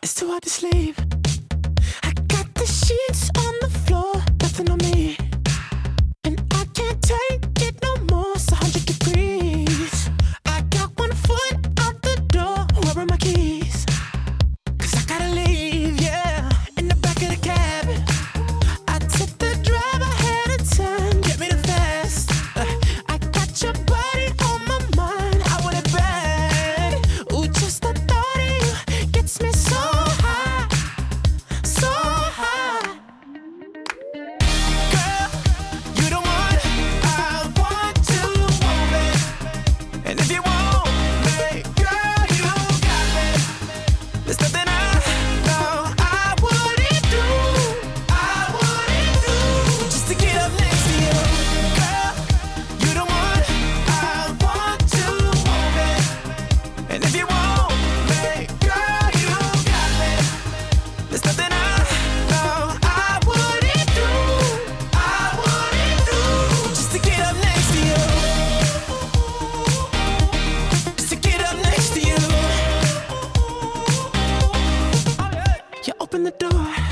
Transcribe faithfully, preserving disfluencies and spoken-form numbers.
It's too hard to sleep. I got the sheets on the floor, nothing on me. And I can't take it no more, it's a hundred degrees. I got one foot out the door, where are my keys? Cause I gotta leave, yeah, in the back of the cab. I took the drive ahead of time, get me the fast. uh, I got your body on my mind, I want it bad. Ooh, just the thought of you gets me so high, so high. Girl, you the one I want to want me. And if you want me, girl, you got me. There's nothing I know I wouldn't do, I wouldn't do, just to get up next to you. Girl, you the one I want to want me. And if you want me, girl, you got me. There's nothing I know I wouldn't do, I wouldn't do, just to get up next to you. Just to get up next to you. You open the door,